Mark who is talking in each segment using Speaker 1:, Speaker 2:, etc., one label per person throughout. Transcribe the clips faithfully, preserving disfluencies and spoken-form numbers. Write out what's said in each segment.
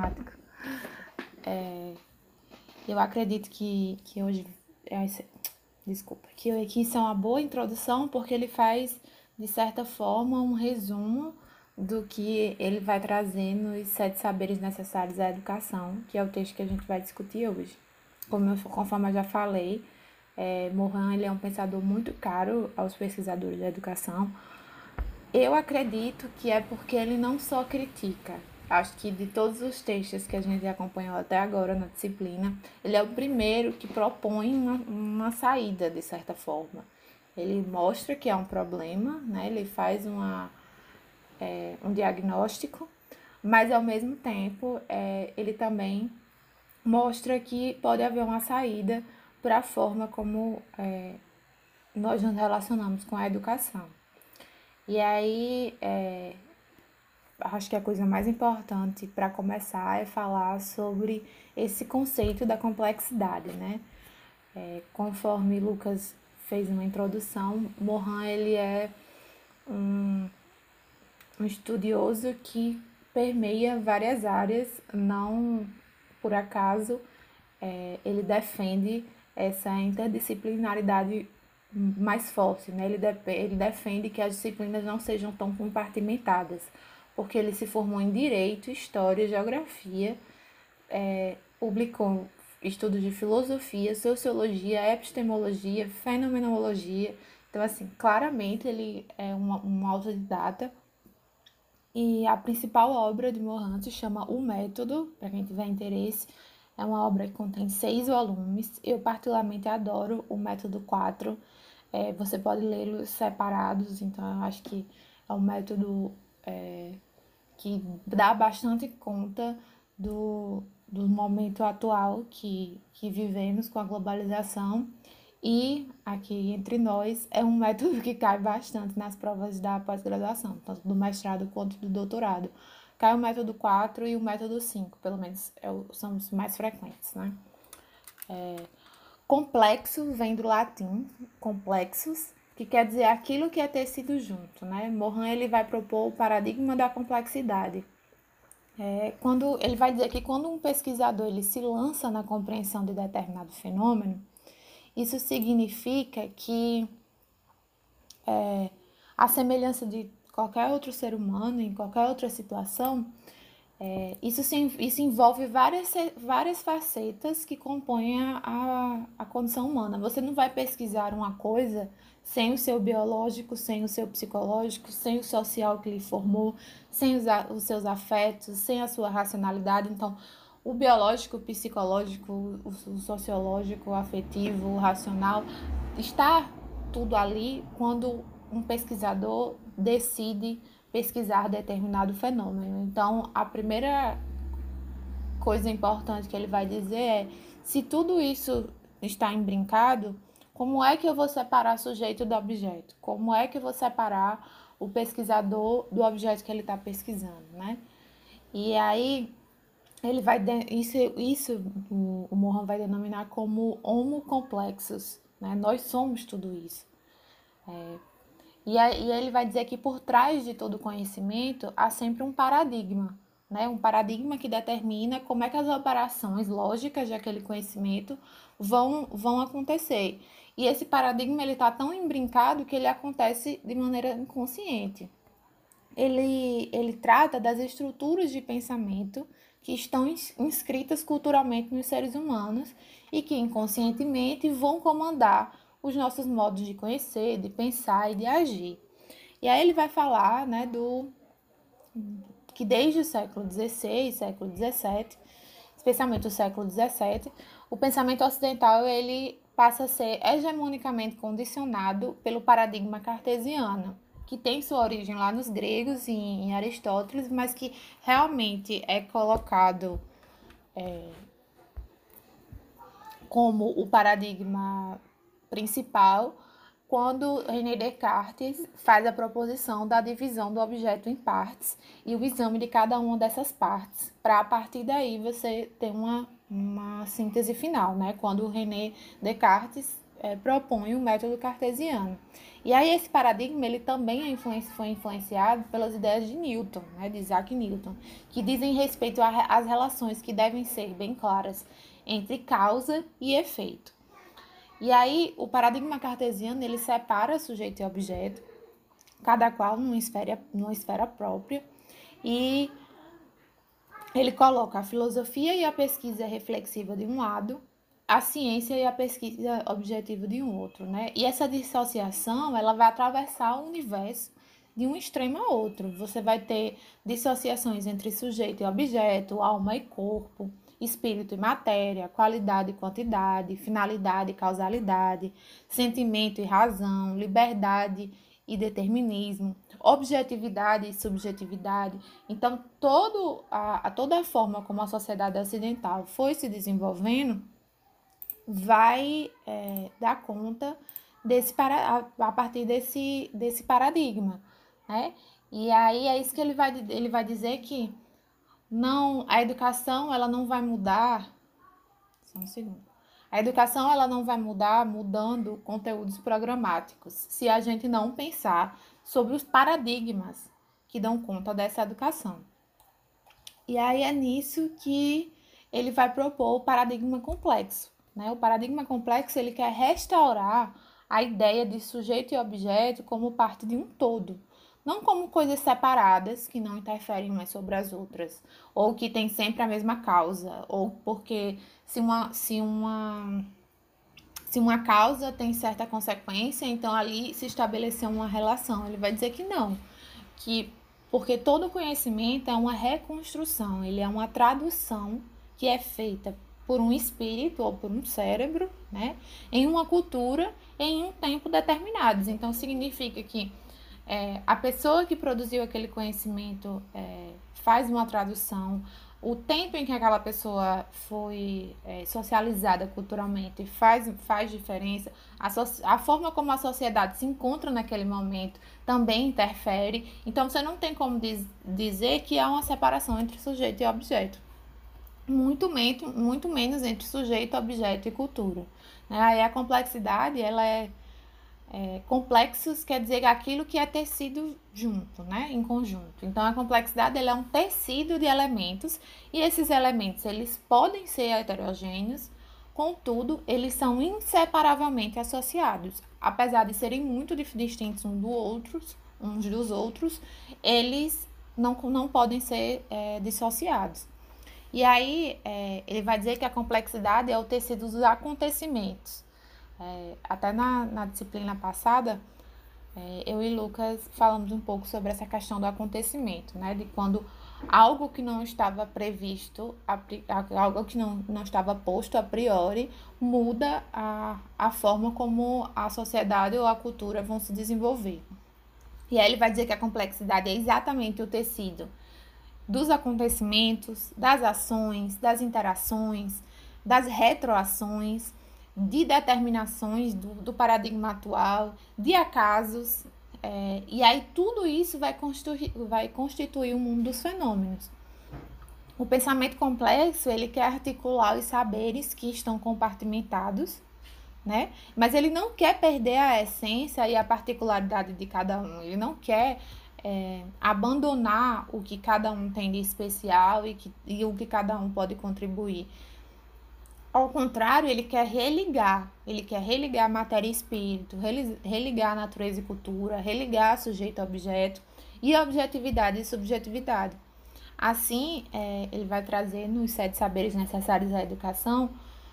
Speaker 1: matemática. É, eu acredito que, que hoje... É, desculpa. Que, que isso é uma boa introdução, porque ele faz, de certa forma, um resumo do que ele vai trazer nos Sete Saberes Necessários à Educação, que é o texto que a gente vai discutir hoje. Como eu, conforme eu já falei, é, Morin ele é um pensador muito caro aos pesquisadores da educação. Eu acredito que é porque ele não só critica. Acho que de todos os textos que a gente acompanhou até agora na disciplina, ele é o primeiro que propõe uma, uma saída, de certa forma. Ele mostra que é um problema, né? Ele faz uma, é, um diagnóstico, mas ao mesmo tempo é, ele também mostra que pode haver uma saída para a forma como é, nós nos relacionamos com a educação. E aí, é, acho que a coisa mais importante para começar é falar sobre esse conceito da complexidade, né? É, conforme Lucas fez uma introdução, Morin ele é um, um estudioso que permeia várias áreas, não por acaso é, ele defende essa interdisciplinaridade mais forte, né? Ele, de, ele defende que as disciplinas não sejam tão compartimentadas, porque ele se formou em Direito, História, Geografia, é, publicou estudos de filosofia, sociologia, epistemologia, fenomenologia. Então, assim, claramente ele é um, um autodidata. E a principal obra de Morin se chama O Método, para quem tiver interesse. É uma obra que contém seis volumes. Eu particularmente adoro o Método quatro. É, você pode lê-los separados, então eu acho que é um método é, que dá bastante conta do, do momento atual que, que vivemos com a globalização. E aqui entre nós é um método que cai bastante nas provas da pós-graduação, tanto do mestrado quanto do doutorado. Cai o método quatro e o método cinco, pelo menos é o, são os mais frequentes, né? É, complexo vem do latim, complexos, que quer dizer aquilo que é tecido junto, né? Morin ele vai propor o paradigma da complexidade. É, quando ele vai dizer que quando um pesquisador ele se lança na compreensão de determinado fenômeno, isso significa que é, a semelhança de qualquer outro ser humano, em qualquer outra situação, é, isso, se, isso envolve várias, várias facetas que compõem a, a, a condição humana. Você não vai pesquisar uma coisa sem o seu biológico, sem o seu psicológico, sem o social que lhe formou, sem os, os seus afetos, sem a sua racionalidade. Então, o biológico, o psicológico, o, o sociológico, o afetivo, o racional, está tudo ali quando um pesquisador decide pesquisar determinado fenômeno. Então, a primeira coisa importante que ele vai dizer é: se tudo isso está imbrincado, como é que eu vou separar sujeito do objeto? Como é que eu vou separar o pesquisador do objeto que ele está pesquisando, né? E aí ele vai isso isso o, o Morin vai denominar como homocomplexos, né? Nós somos tudo isso. É, e aí ele vai dizer que por trás de todo conhecimento há sempre um paradigma, né? Um paradigma que determina como é que as operações lógicas daquele conhecimento vão, vão acontecer. E esse paradigma ele está tão imbrincado que ele acontece de maneira inconsciente. Ele, ele trata das estruturas de pensamento que estão inscritas culturalmente nos seres humanos e que inconscientemente vão comandar os nossos modos de conhecer, de pensar e de agir. E aí ele vai falar, né, do que desde o século dezesseis, século dezessete, especialmente o século dezessete, o pensamento ocidental ele passa a ser hegemonicamente condicionado pelo paradigma cartesiano, que tem sua origem lá nos gregos e em Aristóteles, mas que realmente é colocado é, como o paradigma principal quando René Descartes faz a proposição da divisão do objeto em partes e o exame de cada uma dessas partes, para a partir daí você ter uma, uma síntese final, né? Quando René Descartes é, propõe o método cartesiano. E aí esse paradigma ele também é influenci, foi influenciado pelas ideias de Newton, né, de Isaac Newton, que dizem respeito às relações que devem ser bem claras entre causa e efeito. E aí o paradigma cartesiano ele separa sujeito e objeto, cada qual numa esfera, numa esfera própria, e ele coloca a filosofia e a pesquisa reflexiva de um lado, a ciência e a pesquisa objetiva de um outro, né? E essa dissociação, ela vai atravessar o universo de um extremo a outro. Você vai ter dissociações entre sujeito e objeto, alma e corpo, espírito e matéria, qualidade e quantidade, finalidade e causalidade, sentimento e razão, liberdade e determinismo, objetividade e subjetividade. Então, todo a, a toda a forma como a sociedade ocidental foi se desenvolvendo vai é, dar conta desse para, a, a partir desse, desse paradigma, né? E aí é isso que ele vai, ele vai dizer que não, a educação ela não vai mudar. Só um segundo. A educação ela não vai mudar mudando conteúdos programáticos, se a gente não pensar sobre os paradigmas que dão conta dessa educação. E aí é nisso que ele vai propor o paradigma complexo, né? O paradigma complexo ele quer restaurar a ideia de sujeito e objeto como parte de um todo, não como coisas separadas que não interferem umas sobre as outras, ou que têm sempre a mesma causa, ou porque se uma, se uma, se uma causa tem certa consequência, então ali se estabeleceu uma relação. Ele vai dizer que não, que porque todo conhecimento é uma reconstrução, ele é uma tradução que é feita por um espírito ou por um cérebro, né, em uma cultura em um tempo determinado. Então significa que É, a pessoa que produziu aquele conhecimento é, faz uma tradução, o tempo em que aquela pessoa foi é, socializada culturalmente faz, faz diferença, a, so, a forma como a sociedade se encontra naquele momento também interfere. Então você não tem como diz, dizer que há uma separação entre sujeito e objeto, muito, muito, muito menos entre sujeito, objeto e cultura, né? Aí a complexidade ela é É, complexos quer dizer aquilo que é tecido junto, né, em conjunto. Então, a complexidade ela é um tecido de elementos e esses elementos eles podem ser heterogêneos, contudo, eles são inseparavelmente associados. Apesar de serem muito distintos uns, do outros, uns dos outros, eles não, não podem ser é, dissociados. E aí, é, ele vai dizer que a complexidade é o tecido dos acontecimentos. É, até na, na disciplina passada, é, eu e Lucas falamos um pouco sobre essa questão do acontecimento, né? De quando algo que não estava previsto, algo que não, não estava posto a priori, muda a, a forma como a sociedade ou a cultura vão se desenvolver. E aí ele vai dizer que a complexidade é exatamente o tecido dos acontecimentos, das ações, das interações, das retroações, de determinações do, do paradigma atual, de acasos, é, e aí tudo isso vai constituir, vai constituir o mundo dos fenômenos. O pensamento complexo, ele quer articular os saberes que estão compartimentados, né? Mas ele não quer perder a essência e a particularidade de cada um, ele não quer é, abandonar o que cada um tem de especial e, que, e o que cada um pode contribuir. Ao contrário, ele quer religar, ele quer religar matéria e espírito, religar natureza e cultura, religar sujeito a objeto e objetividade e subjetividade. Assim, é, ele vai trazer nos sete saberes necessários à educação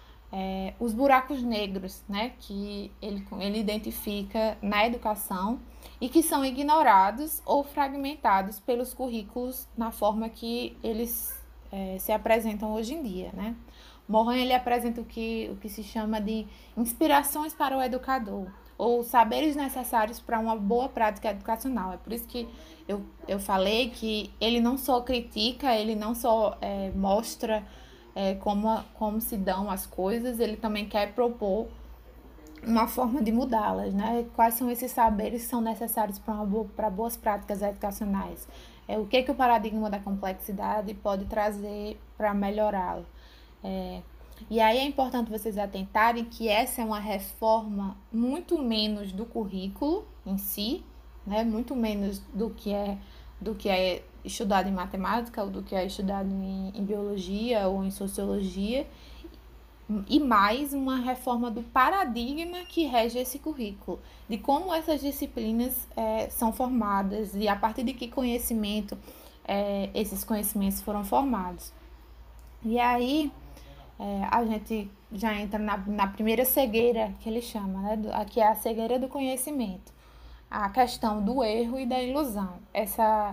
Speaker 1: é, os buracos negros, né, que ele, ele identifica na educação e que são ignorados ou fragmentados pelos currículos na forma que eles é, se apresentam hoje em dia, né? Morin ele apresenta o que, o que se chama de inspirações para o educador, ou saberes necessários para uma boa prática educacional. É por isso que eu, eu falei que ele não só critica, ele não só é, mostra é, como, como se dão as coisas, ele também quer propor uma forma de mudá-las, né? Quais são esses saberes que são necessários para, uma, para boas práticas educacionais? É, o que, que o paradigma da complexidade pode trazer para melhorá-lo? É, E aí é importante vocês atentarem que essa é uma reforma muito menos do currículo em si, né? Muito menos do que é, do que é estudado em matemática, ou do que é estudado em, em biologia ou em sociologia, e mais uma reforma do paradigma que rege esse currículo, de como essas disciplinas é, são formadas e a partir de que conhecimento é, esses conhecimentos foram formados. E aí é, a gente já entra na, na primeira cegueira que ele chama, né, do, que é a cegueira do conhecimento, a questão do erro e da ilusão. Essa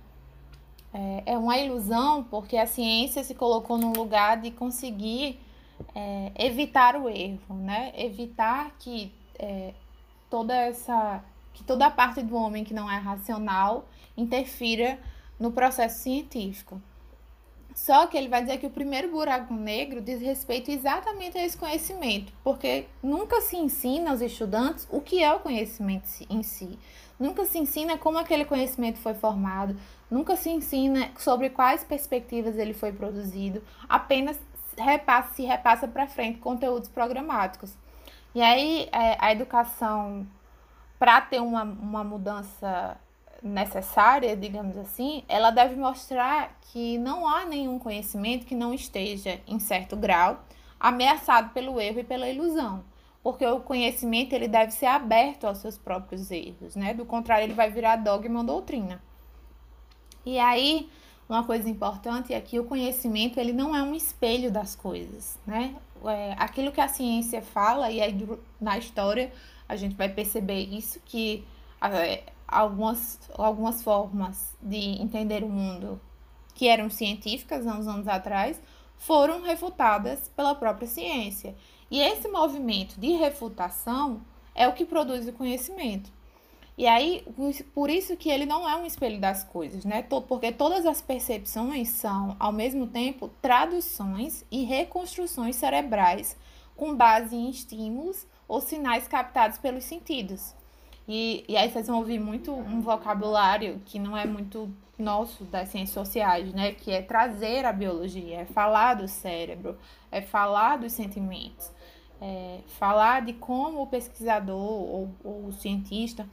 Speaker 1: é, é uma ilusão porque a ciência se colocou num lugar de conseguir é, evitar o erro, né? Evitar que é, toda essa, que toda a parte do homem que não é racional interfira no processo científico. Só que ele vai dizer que o primeiro buraco negro diz respeito exatamente a esse conhecimento, porque nunca se ensina aos estudantes o que é o conhecimento em si. Nunca se ensina como aquele conhecimento foi formado, nunca se ensina sobre quais perspectivas ele foi produzido, apenas repassa, se repassa para frente conteúdos programáticos. E aí a educação, para ter uma, uma mudança necessária, digamos assim, ela deve mostrar que não há nenhum conhecimento que não esteja, em certo grau, ameaçado pelo erro e pela ilusão. Porque o conhecimento ele deve ser aberto aos seus próprios erros, né? Do contrário, ele vai virar dogma ou doutrina. E aí, uma coisa importante é que o conhecimento ele não é um espelho das coisas, né? É, aquilo que a ciência fala, e aí na história a gente vai perceber isso, que é, algumas, algumas formas de entender o mundo que eram científicas há uns anos atrás foram refutadas pela própria ciência. E esse movimento de refutação é o que produz o conhecimento. E aí, por isso que ele não é um espelho das coisas, né? Porque todas as percepções são, ao mesmo tempo, traduções e reconstruções cerebrais com base em estímulos ou sinais captados pelos sentidos. E, e aí vocês vão ouvir muito um vocabulário que não é muito nosso das ciências sociais, né? Que é trazer a biologia, é falar do cérebro, é falar dos sentimentos, é falar de como o pesquisador ou, ou o cientista,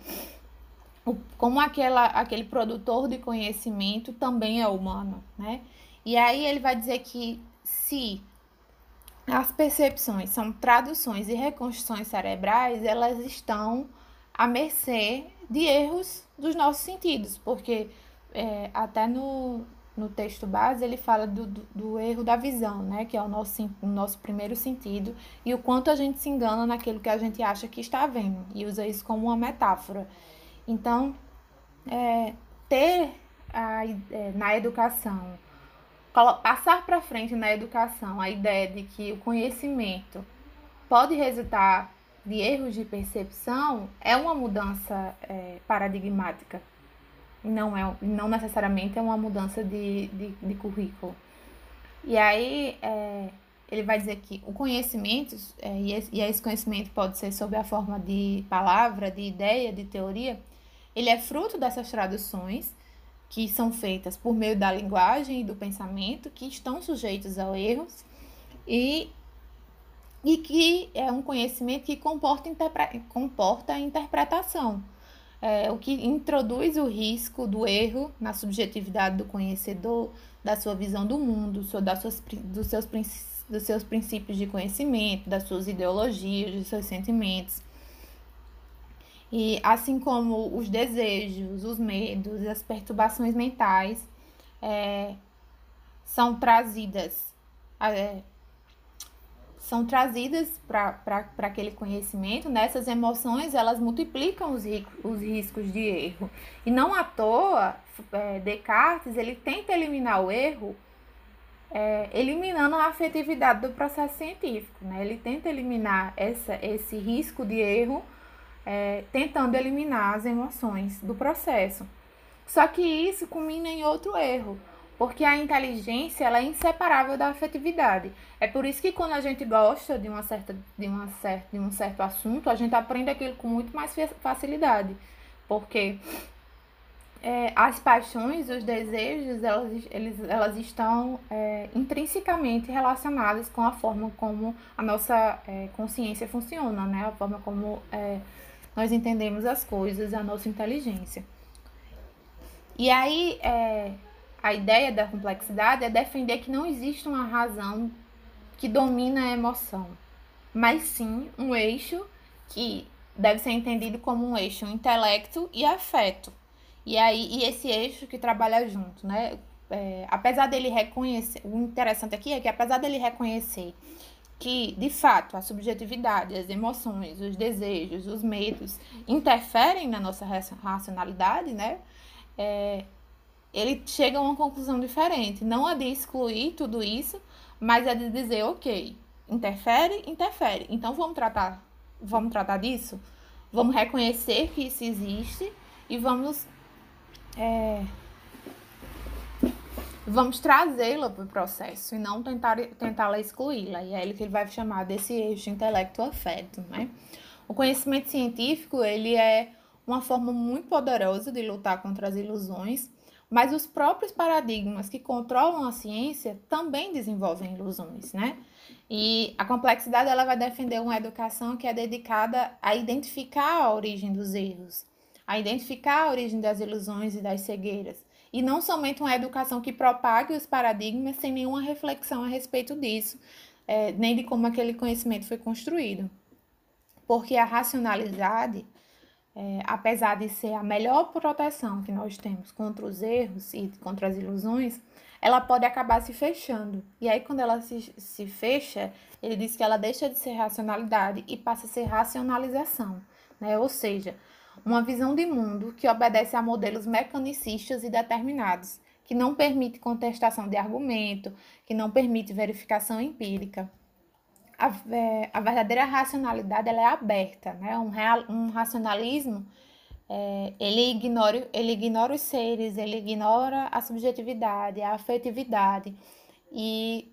Speaker 1: como aquela, aquele produtor de conhecimento também é humano, né? E aí ele vai dizer que se as percepções são traduções e reconstruções cerebrais, elas estão à mercê de erros dos nossos sentidos, porque é, até no, no texto base ele fala do, do, do erro da visão, né, que é o nosso, o nosso primeiro sentido, e o quanto a gente se engana naquilo que a gente acha que está vendo, e usa isso como uma metáfora. Então, é, ter a, é, na educação, passar para frente na educação a ideia de que o conhecimento pode resultar de erros de percepção é uma mudança é, paradigmática. Não, é, não necessariamente é uma mudança de, de, de currículo. E aí é, ele vai dizer que o conhecimento, é, e, esse, e esse conhecimento pode ser sob a forma de palavra, de ideia, de teoria, ele é fruto dessas traduções que são feitas por meio da linguagem e do pensamento, que estão sujeitos a erros, e e que é um conhecimento que comporta, interpre... comporta a interpretação, é, o que introduz o risco do erro na subjetividade do conhecedor, da sua visão do mundo, das suas, dos, seus, dos seus princípios de conhecimento, das suas ideologias, dos seus sentimentos. E assim como os desejos, os medos, as perturbações mentais é, são trazidas... É, são trazidas para aquele conhecimento, né? Essas emoções, elas multiplicam os, os riscos de erro. E não à toa, é, Descartes, ele tenta eliminar o erro, é, eliminando a afetividade do processo científico, né? Ele tenta eliminar essa, esse risco de erro, é, tentando eliminar as emoções do processo. Só que isso culmina em outro erro, porque a inteligência ela é inseparável da afetividade. É por isso que quando a gente gosta de, uma certa, de, uma certa, de um certo assunto, a gente aprende aquilo com muito mais facilidade. Porque É, as paixões, os desejos, elas, eles, elas estão é, intrinsecamente relacionadas com a forma como a nossa é, consciência funciona, né? A forma como é, nós entendemos as coisas, a nossa inteligência. E aí, é, a ideia da complexidade é defender que não existe uma razão que domina a emoção, mas sim um eixo que deve ser entendido como um eixo intelecto e afeto. E aí, e esse eixo que trabalha junto, né? É, apesar dele reconhecer, o interessante aqui é que apesar dele reconhecer que, de fato, a subjetividade, as emoções, os desejos, os medos interferem na nossa racionalidade, né? É, ele chega a uma conclusão diferente, não a de excluir tudo isso, mas a de dizer, ok, interfere, interfere. Então vamos tratar, vamos tratar disso, vamos reconhecer que isso existe e vamos é, vamos trazê-la para o processo e não tentar tentá-la excluí-la. E é ele que ele vai chamar desse eixo intelecto-afeto, né? O conhecimento científico, ele é uma forma muito poderosa de lutar contra as ilusões, mas os próprios paradigmas que controlam a ciência também desenvolvem ilusões, né? E a complexidade ela vai defender uma educação que é dedicada a identificar a origem dos erros, a identificar a origem das ilusões e das cegueiras, e não somente uma educação que propague os paradigmas sem nenhuma reflexão a respeito disso, é, nem de como aquele conhecimento foi construído. Porque a racionalidade, é, apesar de ser a melhor proteção que nós temos contra os erros e contra as ilusões, ela pode acabar se fechando. E aí, quando ela se, se fecha, ele diz que ela deixa de ser racionalidade e passa a ser racionalização, né? Ou seja, uma visão de mundo que obedece a modelos mecanicistas e determinados, que não permite contestação de argumento, que não permite verificação empírica. A, é, a verdadeira racionalidade ela é aberta, né? Um, real, um racionalismo é, ele, ignora, ele ignora os seres, ele ignora a subjetividade, a afetividade e,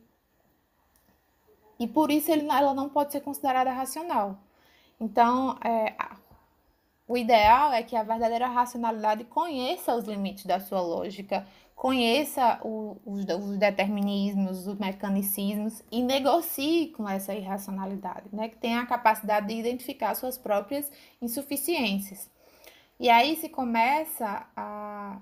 Speaker 1: e por isso ele, ela não pode ser considerada racional. Então, é, o ideal é que a verdadeira racionalidade conheça os limites da sua lógica, conheça o, os, os determinismos, os mecanicismos e negocie com essa irracionalidade, né? Que tenha a capacidade de identificar suas próprias insuficiências. E aí se começa a,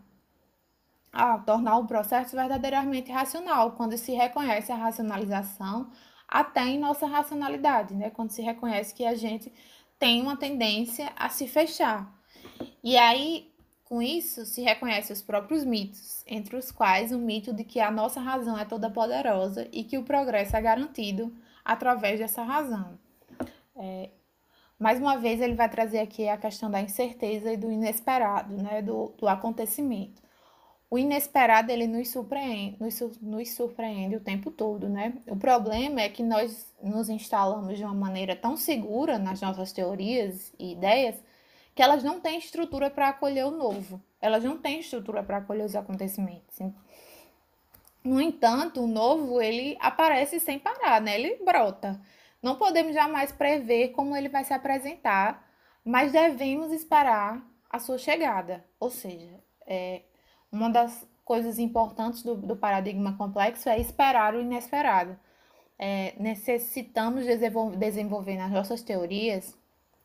Speaker 1: a tornar o processo verdadeiramente racional, quando se reconhece a racionalização até em nossa racionalidade, né? Quando se reconhece que a gente tem uma tendência a se fechar. E aí, com isso, se reconhece os próprios mitos, entre os quais o mito de que a nossa razão é toda poderosa e que o progresso é garantido através dessa razão. É, mais uma vez, ele vai trazer aqui a questão da incerteza e do inesperado, né, do, do acontecimento. O inesperado, ele nos surpreende, nos, nos surpreende o tempo todo, né? O problema é que nós nos instalamos de uma maneira tão segura nas nossas teorias e ideias que elas não têm estrutura para acolher o novo. Elas não têm estrutura para acolher os acontecimentos. No entanto, o novo, ele aparece sem parar, né? Ele brota. Não podemos jamais prever como ele vai se apresentar, mas devemos esperar a sua chegada. Ou seja, é, uma das coisas importantes do, do paradigma complexo é esperar o inesperado. É, necessitamos desenvolver, desenvolver nas nossas teorias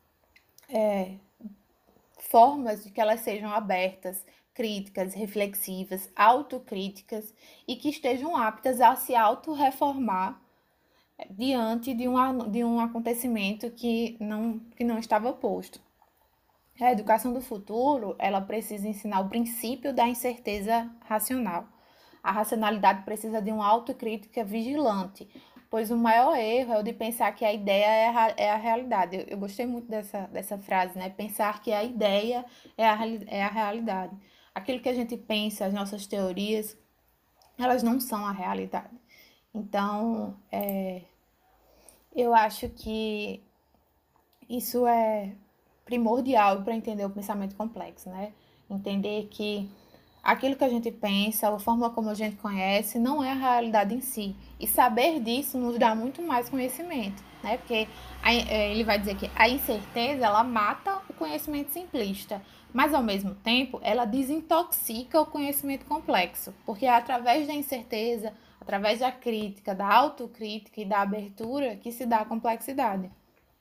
Speaker 1: é, formas de que elas sejam abertas, críticas, reflexivas, autocríticas e que estejam aptas a se autorreformar diante de um, de um acontecimento que não, que não estava posto. A educação do futuro, ela precisa ensinar o princípio da incerteza racional. A racionalidade precisa de uma autocrítica vigilante, pois o maior erro é o de pensar que a ideia é a, é a realidade. Eu, eu gostei muito dessa, dessa frase, né? Pensar que a ideia é a, é a realidade. Aquilo que a gente pensa, as nossas teorias, elas não são a realidade. Então, é, eu acho que isso é primordial para entender o pensamento complexo, né? Entender que aquilo que a gente pensa, a forma como a gente conhece, não é a realidade em si. E saber disso nos dá muito mais conhecimento, né? Porque a, ele vai dizer que a incerteza, ela mata o conhecimento simplista, Mas, ao mesmo tempo, ela desintoxica o conhecimento complexo, porque é através da incerteza, através da crítica, da autocrítica e da abertura que se dá a complexidade.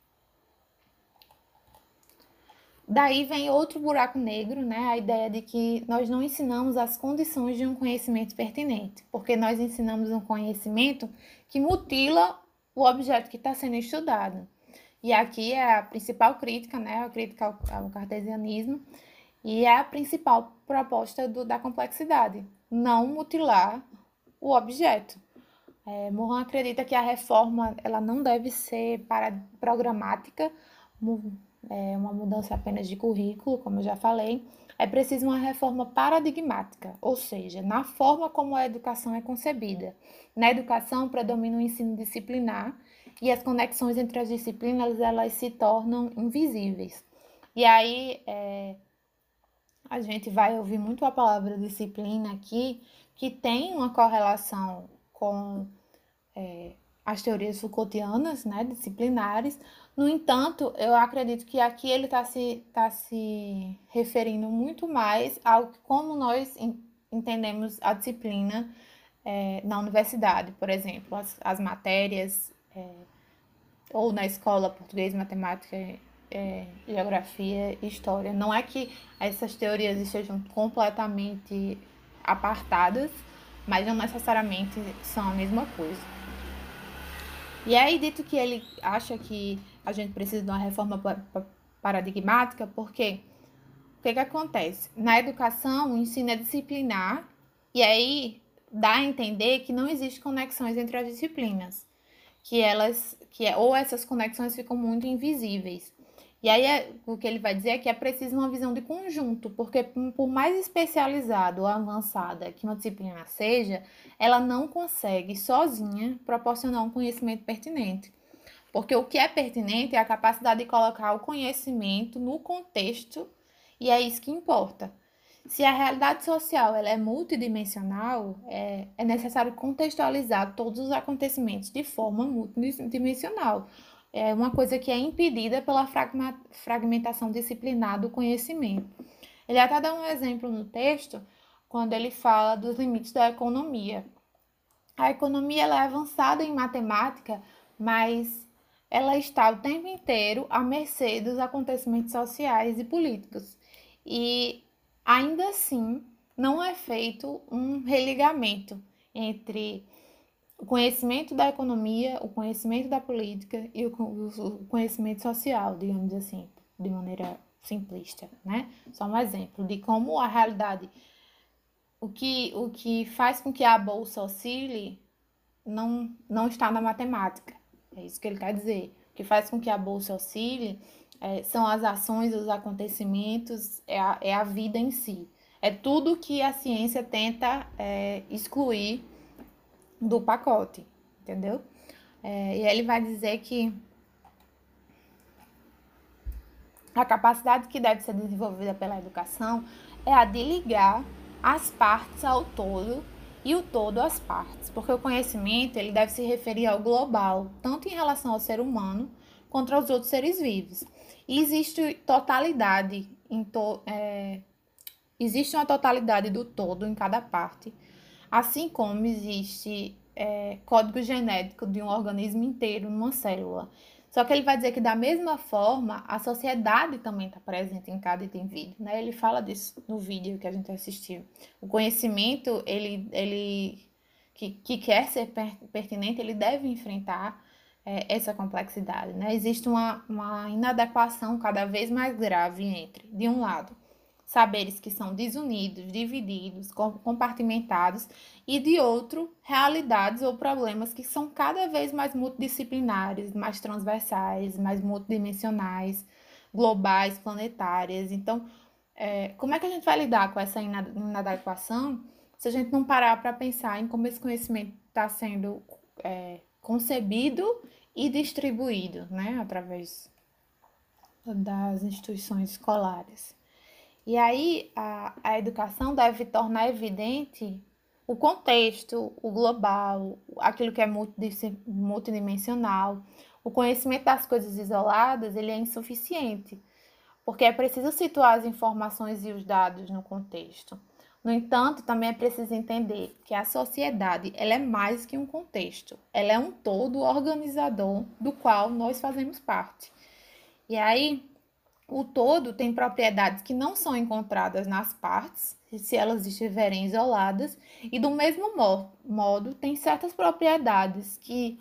Speaker 1: Daí vem outro buraco negro, né? A ideia de que nós não ensinamos as condições de um conhecimento pertinente, porque nós ensinamos um conhecimento que mutila o objeto que está sendo estudado. E aqui é a principal crítica, né? A crítica ao, ao cartesianismo, e é a principal proposta do, da complexidade, não mutilar o objeto. É, Morin acredita que a reforma ela não deve ser para, programática, é, uma mudança apenas de currículo, como eu já falei. É preciso uma reforma paradigmática, ou seja, na forma como a educação é concebida. Na educação predomina o ensino disciplinar e as conexões entre as disciplinas elas se tornam invisíveis. E aí é, a gente vai ouvir muito a palavra disciplina aqui, que tem uma correlação com é, as teorias Foucaultianas, né, disciplinares. No entanto, eu acredito que aqui ele está se, tá se referindo muito mais ao como nós entendemos a disciplina é, na universidade, por exemplo, as, as matérias, é, ou na escola, português, matemática, é, geografia e história. Não é que essas teorias estejam completamente apartadas, mas não necessariamente são a mesma coisa. E aí, dito que ele acha que a gente precisa de uma reforma paradigmática, porque o que, que acontece? Na educação, o ensino é disciplinar, e aí dá a entender que não existe conexões entre as disciplinas, que elas, que é, ou essas conexões ficam muito invisíveis. E aí é, o que ele vai dizer é que é preciso uma visão de conjunto, porque por mais especializada ou avançada que uma disciplina seja, ela não consegue sozinha proporcionar um conhecimento pertinente. Porque o que é pertinente é a capacidade de colocar o conhecimento no contexto, e é isso que importa. Se a realidade social ela é multidimensional, é, é necessário contextualizar todos os acontecimentos de forma multidimensional. É uma coisa que é impedida pela fragmentação disciplinar do conhecimento. Ele até dá um exemplo no texto, quando ele fala dos limites da economia. A economia ela é avançada em matemática, mas ela está o tempo inteiro à mercê dos acontecimentos sociais e políticos. E ainda assim, não é feito um religamento entre o conhecimento da economia, o conhecimento da política e o conhecimento social, digamos assim, de maneira simplista, né? Só um exemplo de como a realidade, o que, o que faz com que a bolsa oscile não, não está na matemática. É isso que ele quer dizer. O que faz com que a bolsa oscile é, são as ações, os acontecimentos, é a, é a vida em si. É tudo que a ciência tenta é, excluir do pacote, entendeu? É, e ele vai dizer que a capacidade que deve ser desenvolvida pela educação é a de ligar as partes ao todo e o todo às partes, porque o conhecimento ele deve se referir ao global, tanto em relação ao ser humano quanto aos outros seres vivos. E existe totalidade, em to, é, existe uma totalidade do todo em cada parte, assim como existe é, código genético de um organismo inteiro numa célula. Só que ele vai dizer que, da mesma forma, a sociedade também está presente em cada indivíduo, né? Ele fala disso no vídeo que a gente assistiu. O conhecimento, ele, ele que, que quer ser pertinente, ele deve enfrentar é, essa complexidade, né? Existe uma, uma inadequação cada vez mais grave entre, de um lado, saberes que são desunidos, divididos, compartimentados, e de outro, realidades ou problemas que são cada vez mais multidisciplinares, mais transversais, mais multidimensionais, globais, planetárias. Então, é, como é que a gente vai lidar com essa inadequação se a gente não parar para pensar em como esse conhecimento está sendo é, concebido e distribuído, né, através das instituições escolares? E aí, a, a educação deve tornar evidente o contexto, o global, aquilo que é multidimensional. O conhecimento das coisas isoladas, ele é insuficiente, porque é preciso situar as informações e os dados no contexto. No entanto, também é preciso entender que a sociedade ela é mais que um contexto, ela é um todo organizador do qual nós fazemos parte. E aí, o todo tem propriedades que não são encontradas nas partes, se elas estiverem isoladas, e do mesmo modo, tem certas propriedades que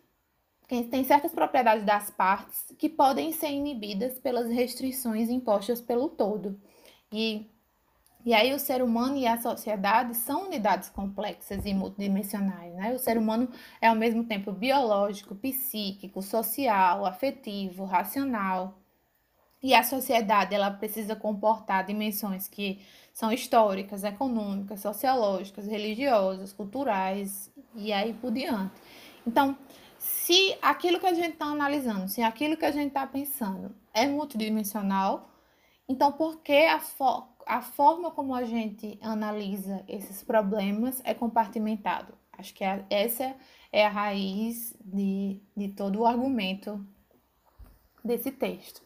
Speaker 1: tem certas propriedades das partes que podem ser inibidas pelas restrições impostas pelo todo. E, e aí o ser humano e a sociedade são unidades complexas e multidimensionais, né? O ser humano é ao mesmo tempo biológico, psíquico, social, afetivo, racional. E a sociedade, ela precisa comportar dimensões que são históricas, econômicas, sociológicas, religiosas, culturais e aí por diante. Então, se aquilo que a gente está analisando, se aquilo que a gente está pensando é multidimensional, então por que a, fo a forma como a gente analisa esses problemas é compartimentado? Acho que a, essa é a raiz de, de todo o argumento desse texto.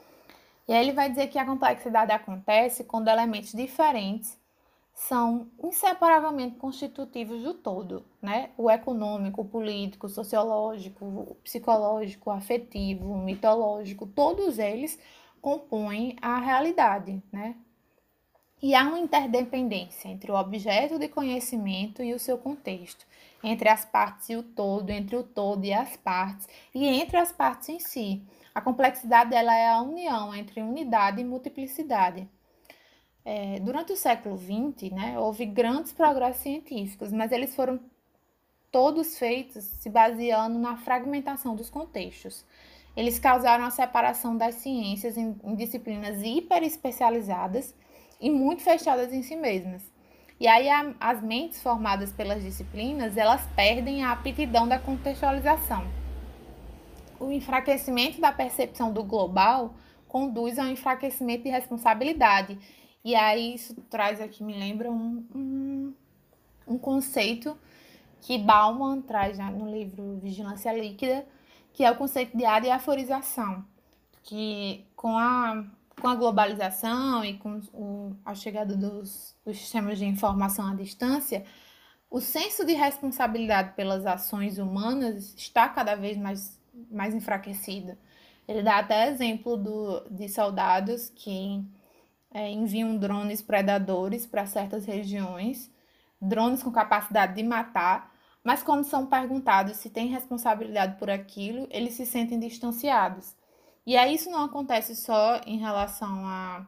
Speaker 1: E aí ele vai dizer que a complexidade acontece quando elementos diferentes são inseparavelmente constitutivos do todo, né? O econômico, o político, o sociológico, o psicológico, o afetivo, o mitológico, todos eles compõem a realidade, né? E há uma interdependência entre o objeto de conhecimento e o seu contexto, entre as partes e o todo, entre o todo e as partes, e entre as partes em si. A complexidade dela é a união entre unidade e multiplicidade. É, durante o século vinte, né, houve grandes progressos científicos, mas eles foram todos feitos se baseando na fragmentação dos contextos. Eles causaram a separação das ciências em, em disciplinas hiperespecializadas e muito fechadas em si mesmas. E aí a, as mentes formadas pelas disciplinas, elas perdem a aptidão da contextualização. O enfraquecimento da percepção do global conduz ao enfraquecimento de responsabilidade. E aí isso traz aqui, me lembra um, um, um conceito que Bauman traz no livro Vigilância Líquida, que é o conceito de adiaforização, que com a, com a globalização e com o, a chegada dos, dos sistemas de informação à distância, o senso de responsabilidade pelas ações humanas está cada vez mais, mais enfraquecido. Ele dá até exemplo do, de soldados que é, enviam drones predadores para certas regiões, drones com capacidade de matar, mas quando são perguntados se têm responsabilidade por aquilo, eles se sentem distanciados. E aí isso não acontece só em relação a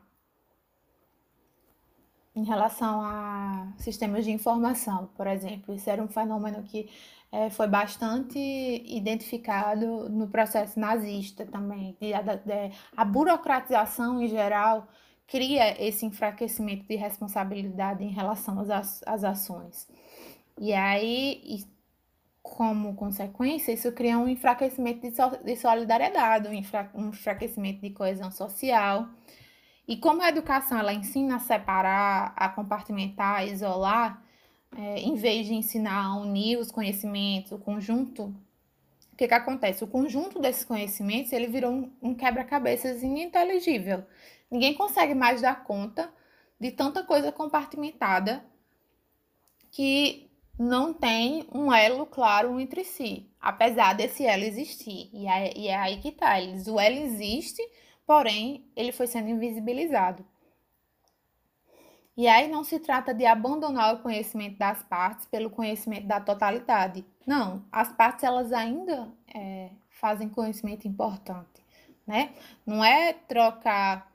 Speaker 1: em relação a sistemas de informação, por exemplo. Isso era um fenômeno que é, foi bastante identificado no processo nazista também. De, de, a burocratização, em geral, cria esse enfraquecimento de responsabilidade em relação às, às ações. E aí, como consequência, isso cria um enfraquecimento de, so, de solidariedade, um, enfra, um enfraquecimento de coesão social. E como a educação ela ensina a separar, a compartimentar, a isolar, é, em vez de ensinar a unir os conhecimentos, o conjunto, o que que acontece? O conjunto desses conhecimentos ele virou um, um quebra-cabeças ininteligível. Ninguém consegue mais dar conta de tanta coisa compartimentada que não tem um elo claro entre si, apesar desse elo existir. E é, e é aí que tá, eles, o elo existe, porém, ele foi sendo invisibilizado. E aí não se trata de abandonar o conhecimento das partes pelo conhecimento da totalidade. Não, as partes elas ainda é, fazem conhecimento importante, né? Não é trocar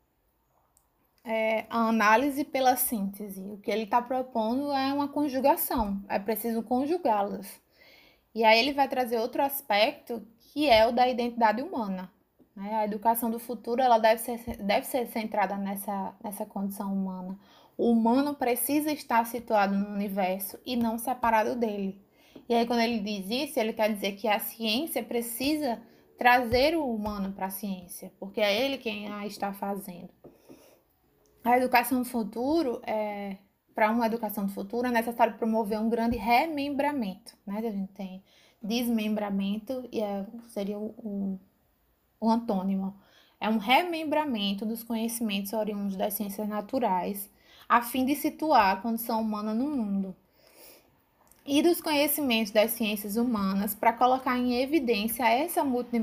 Speaker 1: é, a análise pela síntese. O que ele está propondo é uma conjugação, é preciso conjugá-las. E aí ele vai trazer outro aspecto que é o da identidade humana. A educação do futuro ela deve ser, deve ser centrada nessa, nessa condição humana. O humano precisa estar situado no universo e não separado dele. E aí, quando ele diz isso, ele quer dizer que a ciência precisa trazer o humano para a ciência, porque é ele quem a está fazendo. A educação do futuro, é, para uma educação do futuro, é necessário promover um grande remembramento. Né? A gente tem desmembramento, e é, seria o, o o antônimo. É um remembramento dos conhecimentos oriundos das ciências naturais, a fim de situar a condição humana no mundo, e dos conhecimentos das ciências humanas para colocar em evidência essa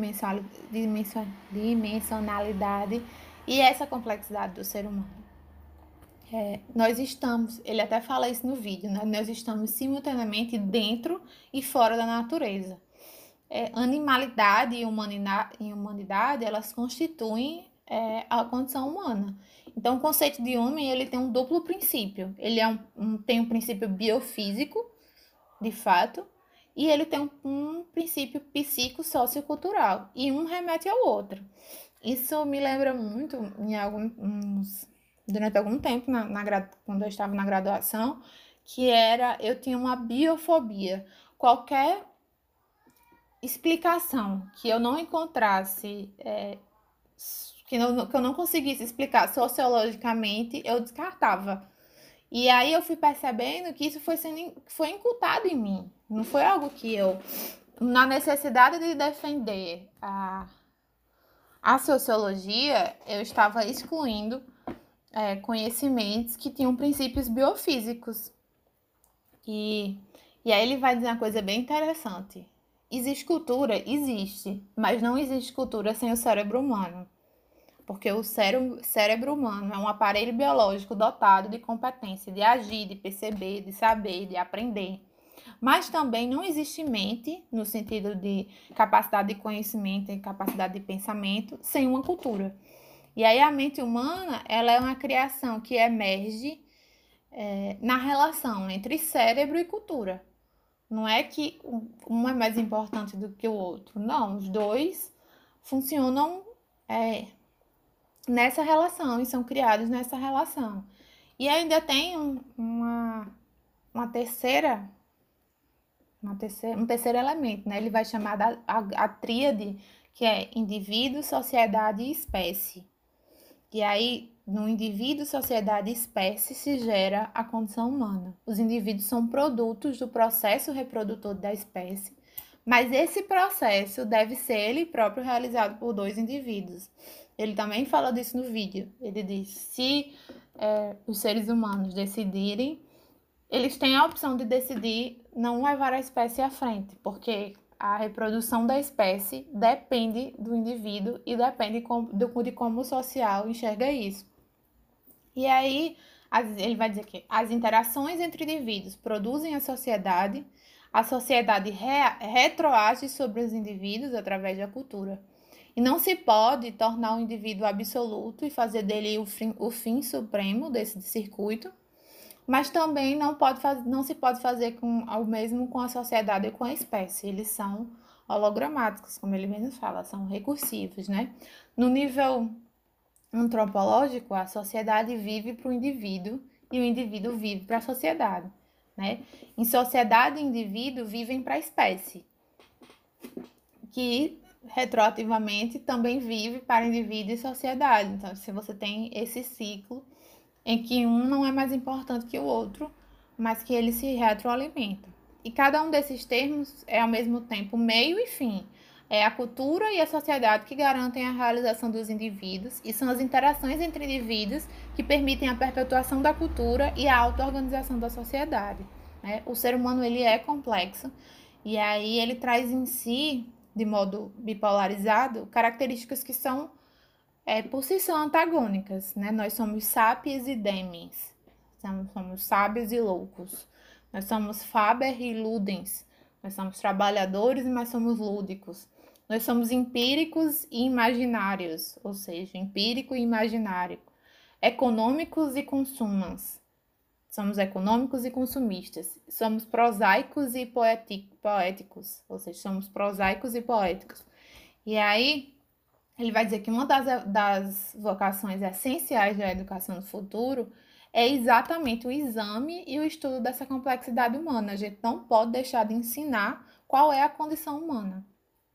Speaker 1: multidimensionalidade e essa complexidade do ser humano. É, nós estamos, ele até fala isso no vídeo, né? Nós estamos simultaneamente dentro e fora da natureza. É, animalidade e humanidade, e humanidade, elas constituem é, a condição humana. Então, o conceito de homem, ele tem um duplo princípio. Ele é um, um, tem um princípio biofísico, de fato, e ele tem um, um princípio psico-sociocultural, e um remete ao outro. Isso me lembra muito, em alguns, durante algum tempo, na, na, quando eu estava na graduação, que era, eu tinha uma biofobia. Qualquer explicação que eu não encontrasse, é, que, não, que eu não conseguisse explicar sociologicamente, eu descartava. E aí eu fui percebendo que isso foi, sendo, foi incultado em mim. Não foi algo que eu, na necessidade de defender a, a sociologia, eu estava excluindo é, conhecimentos que tinham princípios biofísicos. E, e aí ele vai dizer uma coisa bem interessante. Existe cultura? Existe, mas não existe cultura sem o cérebro humano. Porque o cérebro, cérebro humano é um aparelho biológico dotado de competência de agir, de perceber, de saber, de aprender. Mas também não existe mente, no sentido de capacidade de conhecimento e capacidade de pensamento, sem uma cultura. E aí a mente humana, ela é uma criação que emerge é, na relação entre cérebro e cultura. Não é que um é mais importante do que o outro. Não, os dois funcionam é, nessa relação e são criados nessa relação. E ainda tem um, uma, uma terceira, uma terceira, um terceiro elemento, né? Ele vai chamar da, a, a tríade, que é indivíduo, sociedade e espécie. E aí, no indivíduo, sociedade e espécie se gera a condição humana. Os indivíduos são produtos do processo reprodutor da espécie, mas esse processo deve ser ele próprio realizado por dois indivíduos. Ele também fala disso no vídeo. Ele diz, se é, os seres humanos decidirem, eles têm a opção de decidir não levar a espécie à frente, porque a reprodução da espécie depende do indivíduo e depende de como o social enxerga isso. E aí, ele vai dizer que as interações entre indivíduos produzem a sociedade, a sociedade re- retroage sobre os indivíduos através da cultura. E não se pode tornar o indivíduo absoluto e fazer dele o fim, o fim supremo desse circuito, mas também não, pode faz, não se pode fazer com, o mesmo com a sociedade e com a espécie. Eles são hologramáticos, como ele mesmo fala, são recursivos, né? No nível antropológico, a sociedade vive para o indivíduo e o indivíduo vive para a sociedade, né? Em sociedade e indivíduo vivem para a espécie, que retroativamente também vive para indivíduo e sociedade. Então, se você tem esse ciclo em que um não é mais importante que o outro, mas que eles se retroalimentam. E cada um desses termos é ao mesmo tempo meio e fim. É a cultura e a sociedade que garantem a realização dos indivíduos e são as interações entre indivíduos que permitem a perpetuação da cultura e a auto-organização da sociedade. Né? O ser humano ele é complexo e aí ele traz em si, de modo bipolarizado, características que são É, por si são antagônicas, né? Nós somos sapiens e demens, somos, somos sábios e loucos. Nós somos faber e ludens, nós somos trabalhadores, mas somos lúdicos. Nós somos empíricos e imaginários, ou seja, empírico e imaginário. Econômicos e consumans, somos econômicos e consumistas. Somos prosaicos e poéticos, ou seja, somos prosaicos e poéticos. E aí ele vai dizer que uma das, das vocações essenciais da educação do futuro é exatamente o exame e o estudo dessa complexidade humana. A gente não pode deixar de ensinar qual é a condição humana.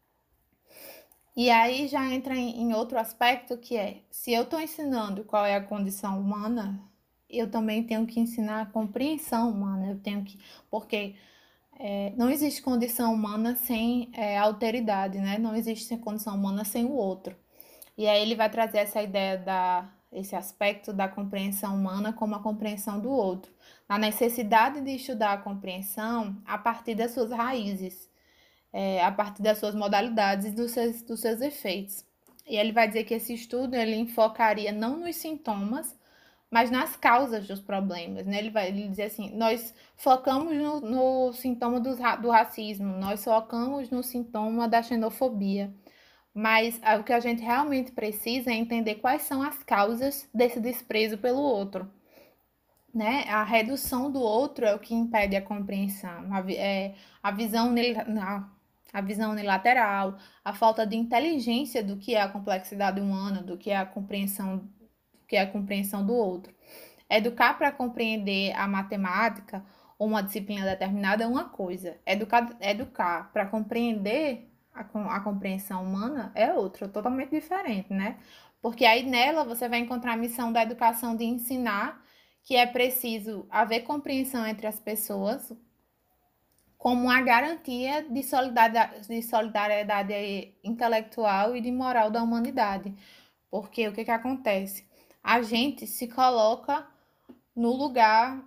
Speaker 1: E aí já entra em, em outro aspecto que é, se eu estou ensinando qual é a condição humana, eu também tenho que ensinar a compreensão humana. Eu tenho que, porque É, não existe condição humana sem é, alteridade, né? Não existe condição humana sem o outro. E aí ele vai trazer essa ideia da esse aspecto da compreensão humana como a compreensão do outro, na necessidade de estudar a compreensão a partir das suas raízes, é, a partir das suas modalidades e dos seus, dos seus efeitos. E ele vai dizer que esse estudo ele enfocaria não nos sintomas, mas nas causas dos problemas, né? Ele vai ele dizer assim, nós focamos no, no sintoma do, do racismo, nós focamos no sintoma da xenofobia, mas o que a gente realmente precisa é entender quais são as causas desse desprezo pelo outro, né? A redução do outro é o que impede a compreensão, a, é, a visão a visão unilateral, a falta de inteligência do que é a complexidade humana, do que é a compreensão que é a compreensão do outro. Educar para compreender a matemática ou uma disciplina determinada é uma coisa. Educar, educar para compreender a, a compreensão humana é outra, totalmente diferente, né? Porque aí nela você vai encontrar a missão da educação de ensinar que é preciso haver compreensão entre as pessoas como uma garantia de solidariedade, de solidariedade intelectual e de moral da humanidade. Porque o que, que acontece? A gente se coloca no lugar,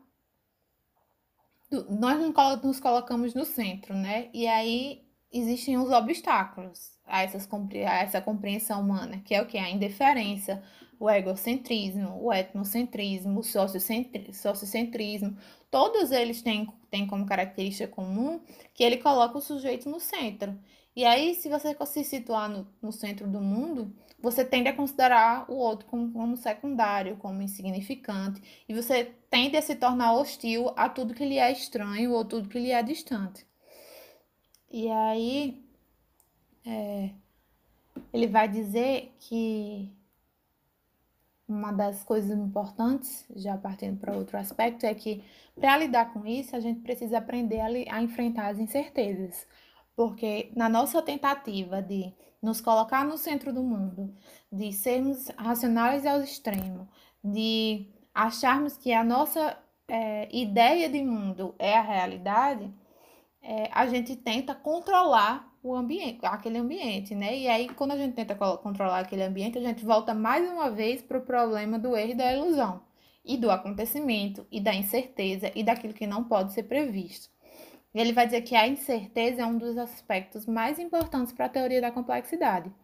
Speaker 1: do, nós nos colocamos no centro, né? E aí existem os obstáculos a, essas, a essa compreensão humana, que é o que? A indiferença, o egocentrismo, o etnocentrismo, o sociocentrismo. Todos eles têm, têm como característica comum que ele coloca o sujeito no centro. E aí, se você se situar no, no centro do mundo, você tende a considerar o outro como, como secundário, como insignificante, e você tende a se tornar hostil a tudo que lhe é estranho ou tudo que lhe é distante. E aí, é, ele vai dizer que uma das coisas importantes, já partindo para outro aspecto, é que para lidar com isso, a gente precisa aprender a, a enfrentar as incertezas. Porque na nossa tentativa de nos colocar no centro do mundo, de sermos racionais ao extremo, de acharmos que a nossa é, ideia de mundo é a realidade, é, a gente tenta controlar o ambiente, aquele ambiente, né? E aí, quando a gente tenta controlar aquele ambiente, a gente volta mais uma vez para o problema do erro e da ilusão, e do acontecimento, e da incerteza, e daquilo que não pode ser previsto. Ele vai dizer que a incerteza é um dos aspectos mais importantes para a teoria da complexidade,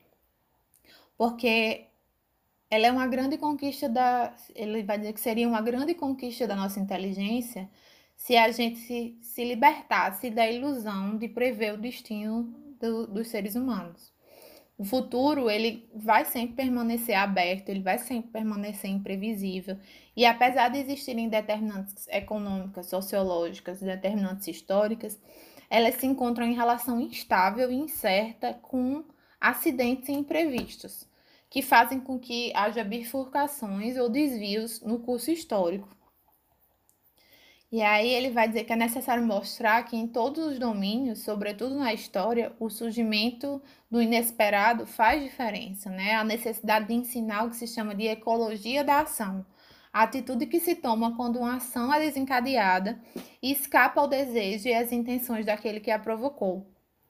Speaker 1: porque ela é uma grande conquista da... Ele vai dizer que seria uma grande conquista da nossa inteligência se a gente se, se libertasse da ilusão de prever o destino do, dos seres humanos. O futuro, ele vai sempre permanecer aberto, ele vai sempre permanecer imprevisível. E apesar de existirem determinantes econômicas, sociológicas, determinantes históricas, elas se encontram em relação instável e incerta com acidentes imprevistos, que fazem com que haja bifurcações ou desvios no curso histórico. E aí ele vai dizer que é necessário mostrar que em todos os domínios, sobretudo na história, o surgimento do inesperado faz diferença, né? A necessidade de ensinar o que se chama de ecologia da ação, a atitude que se toma quando uma ação é desencadeada e escapa ao desejo e às intenções daquele que a provocou.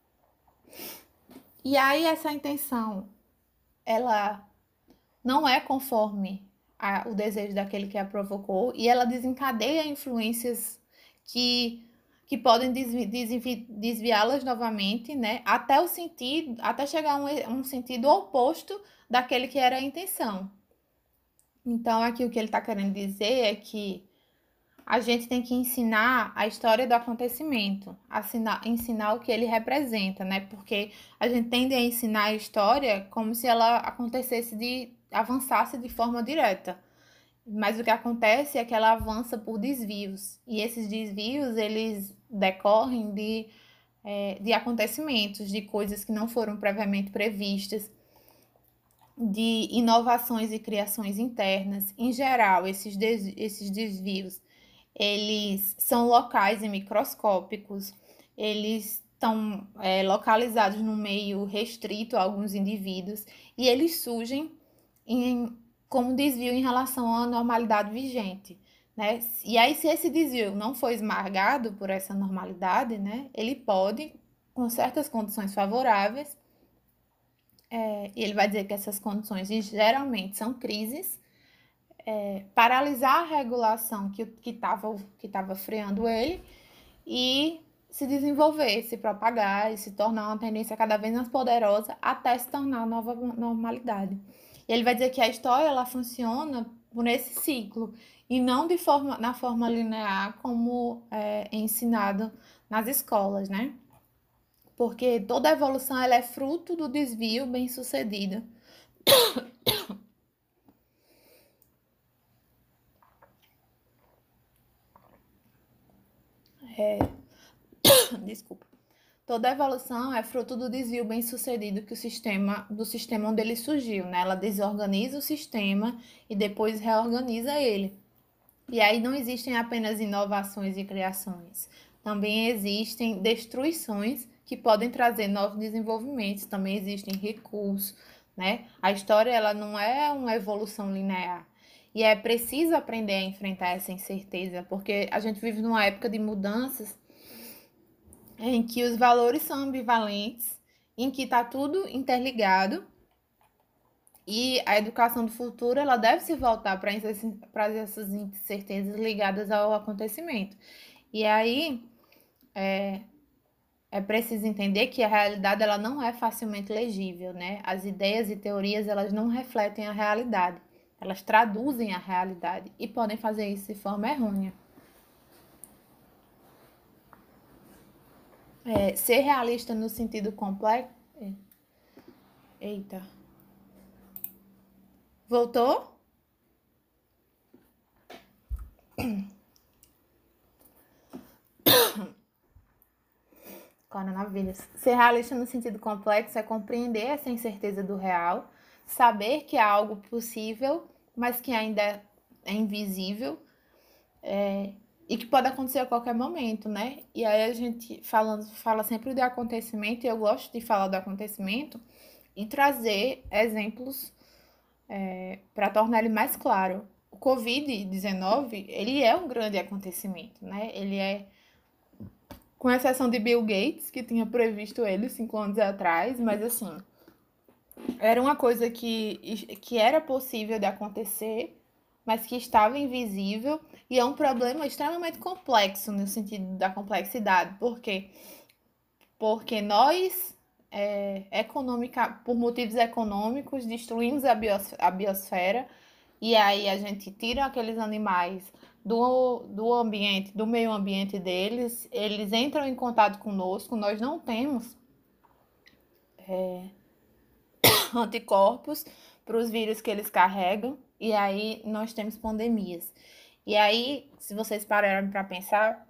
Speaker 1: E aí essa intenção, ela não é conforme a, o desejo daquele que a provocou, e ela desencadeia influências que, que podem desvi, desvi, desviá-las novamente, né? Até o sentido, até chegar a um, um sentido oposto daquele que era a intenção. Então, aqui o que ele está querendo dizer é que a gente tem que ensinar a história do acontecimento, ensinar, ensinar o que ele representa, né? Porque a gente tende a ensinar a história como se ela acontecesse de avançasse de forma direta. Mas o que acontece é que ela avança por desvios. E esses desvios, eles decorrem de, é, de acontecimentos, de coisas que não foram previamente previstas, de inovações e criações internas. Em geral, esses, des, esses desvios, eles são locais e microscópicos, eles estão é, localizados no meio restrito a alguns indivíduos, e eles surgem em, como desvio em relação à normalidade vigente, né? E aí, se esse desvio não for esmagado por essa normalidade, né, ele pode, com certas condições favoráveis, É, e ele vai dizer que essas condições geralmente são crises, é, paralisar a regulação que estava que tava freando ele e se desenvolver, se propagar e se tornar uma tendência cada vez mais poderosa até se tornar a nova normalidade. E ele vai dizer que a história ela funciona por esse ciclo e não de forma, na forma linear como é ensinado nas escolas, né? Porque toda evolução ela é fruto do desvio bem sucedido. É, desculpa. Toda evolução é fruto do desvio bem sucedido que o sistema, do sistema onde ele surgiu, né? Ela desorganiza o sistema e depois reorganiza ele. E aí não existem apenas inovações e criações. Também existem destruições que podem trazer novos desenvolvimentos. Também existem recursos, né? A história ela não é uma evolução linear. E é preciso aprender a enfrentar essa incerteza, porque a gente vive numa época de mudanças em que os valores são ambivalentes, em que está tudo interligado e a educação do futuro ela deve se voltar para essas incertezas ligadas ao acontecimento. E aí é, é preciso entender que a realidade ela não é facilmente legível, né? As ideias e teorias elas não refletem a realidade, elas traduzem a realidade e podem fazer isso de forma errônea. É, ser realista no sentido complexo. Eita. Voltou? Coronavírus. Ser realista no sentido complexo é compreender essa incerteza do real, saber que é algo possível, mas que ainda é invisível, é, e que pode acontecer a qualquer momento, né? E aí a gente falando, fala sempre de acontecimento, e eu gosto de falar do acontecimento e trazer exemplos é, para tornar ele mais claro. O covid dezenove, ele é um grande acontecimento, né? Ele é, com exceção de Bill Gates, que tinha previsto ele cinco anos atrás, mas assim, era uma coisa que, que era possível de acontecer, mas que estava invisível, e é um problema extremamente complexo no sentido da complexidade. Por quê? Porque nós, é, econômica, por motivos econômicos, destruímos a, bios, a biosfera, e aí a gente tira aqueles animais do, do ambiente, do meio ambiente deles, eles entram em contato conosco, nós não temos é, anticorpos para os vírus que eles carregam, e aí nós temos pandemias. E aí, se vocês pararem para pensar,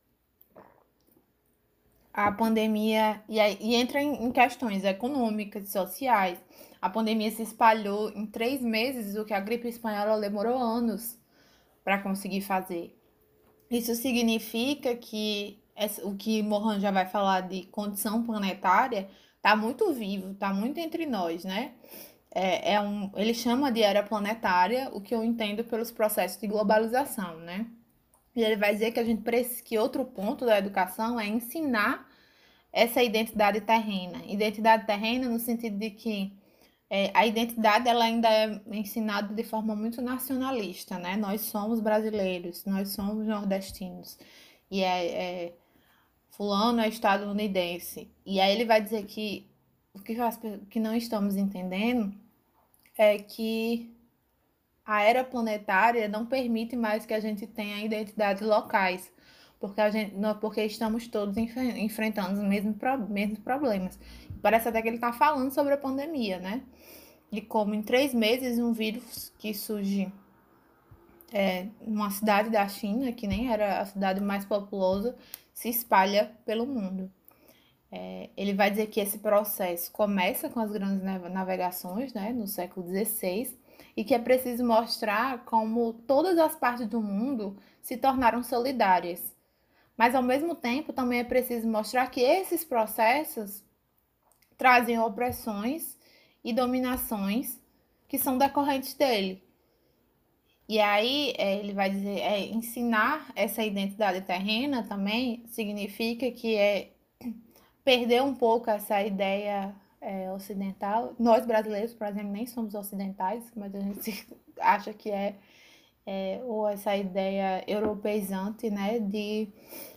Speaker 1: a pandemia, e, aí, e entra em, em questões econômicas, sociais. A pandemia se espalhou em três meses, o que a gripe espanhola demorou anos para conseguir fazer. Isso significa que essa, o que Mohan já vai falar de condição planetária está muito vivo, está muito entre nós, né? É, é um, ele chama de era planetária, o que eu entendo pelos processos de globalização, né? E ele vai dizer que a gente precisa, que outro ponto da educação é ensinar essa identidade terrena. Identidade terrena no sentido de que é, a identidade ela ainda é ensinada de forma muito nacionalista, né? Nós somos brasileiros, nós somos nordestinos. E é, é fulano é estadunidense. E aí ele vai dizer que o que, faz, que não estamos entendendo é que a era planetária não permite mais que a gente tenha identidades locais, porque, a gente, não, porque estamos todos enfrentando os mesmos, mesmos problemas. Parece até que ele está falando sobre a pandemia, né? E como em três meses um vírus que surge é, numa cidade da China, que nem era a cidade mais populosa, se espalha pelo mundo. É, ele vai dizer que esse processo começa com as grandes navegações, né, no século dezesseis, e que é preciso mostrar como todas as partes do mundo se tornaram solidárias. Mas, ao mesmo tempo, também é preciso mostrar que esses processos trazem opressões e dominações que são decorrentes dele. E aí, é, ele vai dizer, é, ensinar essa identidade terrena também significa que é perder um pouco essa ideia é, ocidental. Nós brasileiros, por exemplo, nem somos ocidentais, mas a gente acha que é, é ou essa ideia europeizante, né, de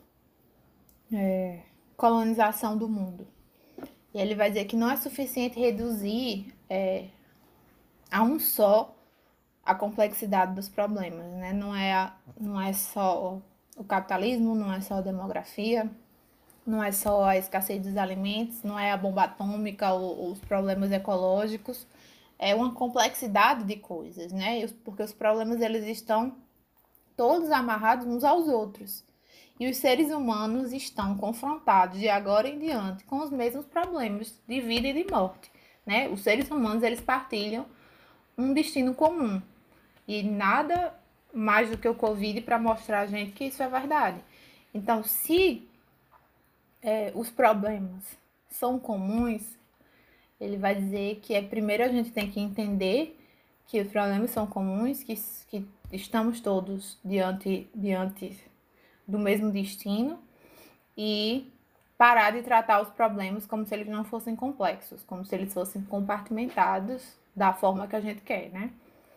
Speaker 1: é, colonização do mundo. E ele vai dizer que não é suficiente reduzir é, a um só a complexidade dos problemas, né? Não é, a, não é só o capitalismo, não é só a demografia, não é só a escassez dos alimentos, não é a bomba atômica ou os problemas ecológicos, é uma complexidade de coisas, né? Porque os problemas eles estão todos amarrados uns aos outros. E os seres humanos estão confrontados de agora em diante com os mesmos problemas de vida e de morte, né? Os seres humanos eles partilham um destino comum e nada mais do que o Covid para mostrar a gente que isso é verdade. Então, se é, os problemas são comuns, ele vai dizer que é primeiro a gente tem que entender que os problemas são comuns, que, que estamos todos diante, diante do mesmo destino e parar de tratar os problemas como se eles não fossem complexos, como se eles fossem compartimentados da forma que a gente quer, né?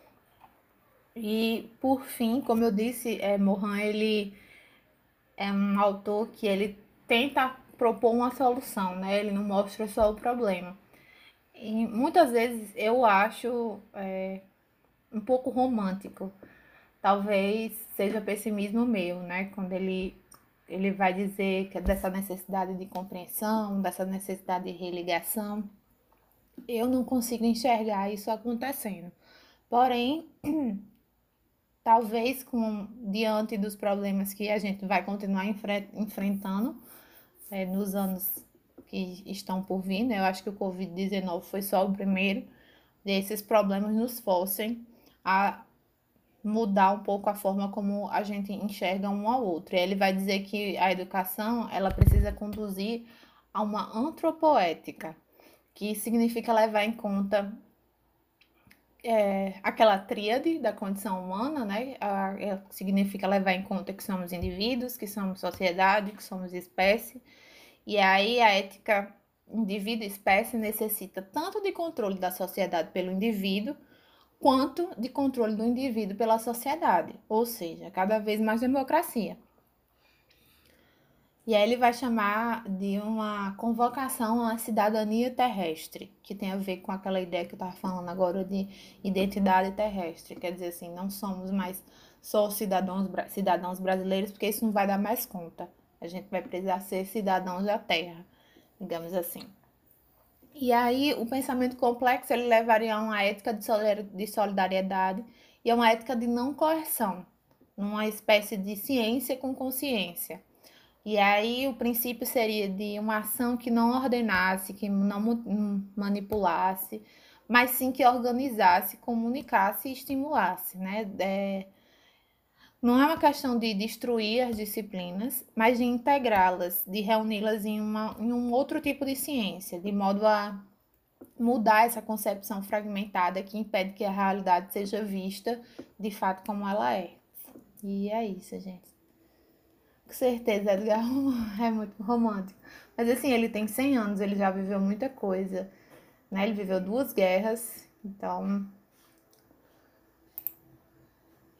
Speaker 1: E, por fim, como eu disse, é, Morin, ele é um autor que ele tenta propor uma solução, né? Ele não mostra só o problema. E muitas vezes eu acho é, um pouco romântico. Talvez seja pessimismo meu, né? Quando ele, ele vai dizer que é dessa necessidade de compreensão, dessa necessidade de religação. Eu não consigo enxergar isso acontecendo. Porém, talvez com diante dos problemas que a gente vai continuar enfre enfrentando é, nos anos que estão por vir, né? Eu acho que o covid dezenove foi só o primeiro desses problemas nos forcem a mudar um pouco a forma como a gente enxerga um ao outro. E ele vai dizer que a educação ela precisa conduzir a uma antropoética, que significa levar em conta é, aquela tríade da condição humana, né? A, é, significa levar em conta que somos indivíduos, que somos sociedade, que somos espécie. E aí a ética indivíduo-espécie necessita tanto de controle da sociedade pelo indivíduo, quanto de controle do indivíduo pela sociedade, ou seja, cada vez mais democracia. E aí ele vai chamar de uma convocação à cidadania terrestre, que tem a ver com aquela ideia que eu estava falando agora de identidade terrestre. Quer dizer assim, não somos mais só cidadãos, cidadãos brasileiros, porque isso não vai dar mais conta. A gente vai precisar ser cidadãos da terra, digamos assim. E aí o pensamento complexo ele levaria a uma ética de solidariedade e a uma ética de não coerção, numa espécie de ciência com consciência. E aí o princípio seria de uma ação que não ordenasse, que não manipulasse, mas sim que organizasse, comunicasse e estimulasse, né? É, não é uma questão de destruir as disciplinas, mas de integrá-las, de reuni-las em, uma, em um outro tipo de ciência, de modo a mudar essa concepção fragmentada que impede que a realidade seja vista de fato como ela é. E é isso, gente. Com certeza, Edgar é muito romântico. Mas assim, ele tem cem anos, ele já viveu muita coisa, né? Ele viveu duas guerras, então